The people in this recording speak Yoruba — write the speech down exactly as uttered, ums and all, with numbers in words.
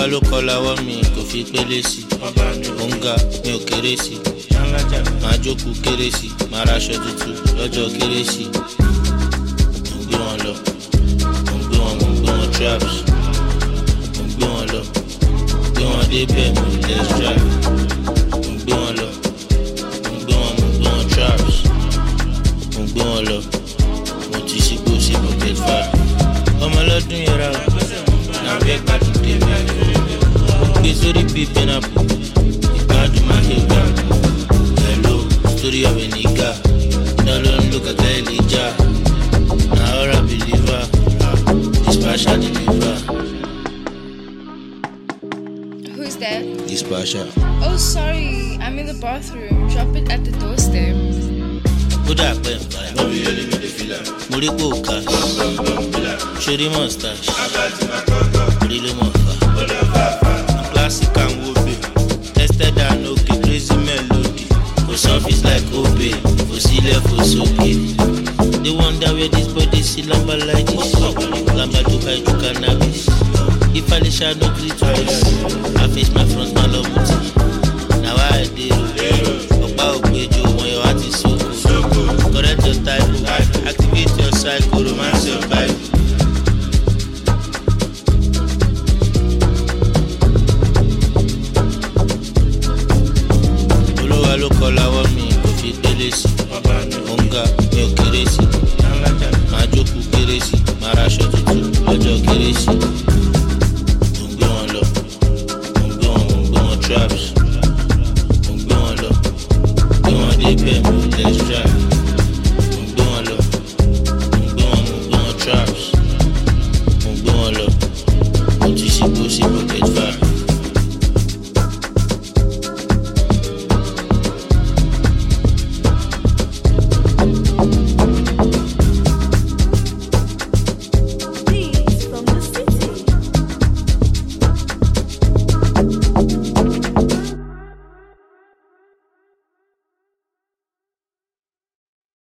Olúwa ló kọ láwọ́ mi kò fi pélé sí. Mo ń ga mi ò kéré sí. Màá jókòó kéré sí. Màá raṣọ tuntun lọ́jọ́ kérésì. Mo ń gbé wọn lọ. Mo ń gbé wọn mo ń gbé wọn traps. Mo ń gbé wọn lọ. Gbé wọn dé bẹ́ẹ̀ mo test drive. Mo ń gbé wọn lọ. Mo ń gbé wọn mo ń gbé wọn traps. Mo ń gbé wọn lọ. Mo ti ṣí gbó sí pocket fire. Ọmọ ọlọ́dún yẹra o. Now we got to do it. We saw the people in a pool. It's bad to my head. Hello, story of a nigga. No don't look at Elijah. Now I believe her. Dispatcher deliver. Who's there? Dispatcher. Oh, sorry. I'm in the bathroom. Drop it at the doorstep. Good up, man. Murico cash. Shuri mustache. Really mufa. Classic and whoopee. Tested and okay. Crazy melody. For surface like Obe. For sea level so okay. They wonder where this body see lamba like this. Lamba to buy to cannabis. If I shall not treat twice, I face my front my love muti. Now I did. Opa Okwejo when your heart is so cool. Correct your type. Activate your cycle. Romance your vibe. Olúwa ló kọ láwọ́ mi kò fi pélé sí. Mo ń ga